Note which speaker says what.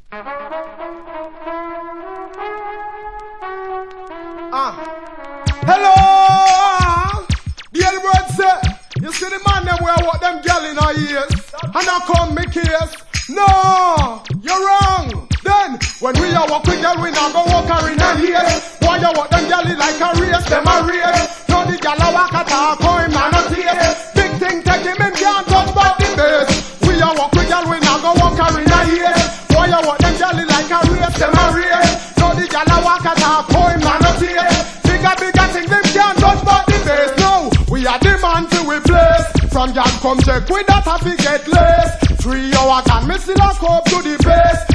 Speaker 1: Hello! The L word say, you see the man them wear what them girl in our ears, and I come me case. No, you're wrong. Then, when we are walk with girl, we not go walk her in her ears. Why you walk them girl like a race, them a race. No, the girl a walk at her, call him man a taste. Big thing take him can't touch but the base. We are walk with girl, we not go walk her in her ears. Why you walk them girl like a race, them a race. No, the girl a walk at her, call him man a taste. Bigger thing them can't touch but the base. No, we are the man to replace. From y'all come check with that happy get less. 3 hours and me still a cope to the base.